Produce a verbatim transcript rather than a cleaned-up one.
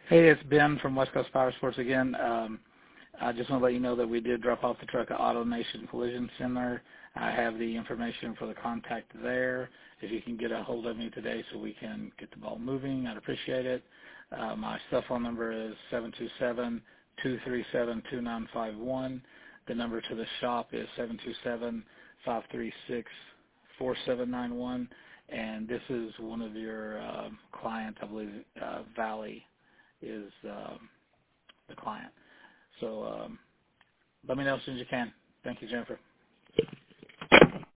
Hey, it's Ben from West Coast Power Sports again. Um, I just want to let you know that we did drop off the truck at Auto Nation Collision Center. I have the information for the contact there. If you can get a hold of me today so we can get the ball moving, I'd appreciate it. Uh, my cell phone number is seven two seven, two three seven, two nine five one. The number to the shop is seven two seven, five three six, four seven nine one. And this is one of your uh, clients, I believe, uh, Valley is um, the client. So um, let me know as soon as you can. Thank you, Jennifer.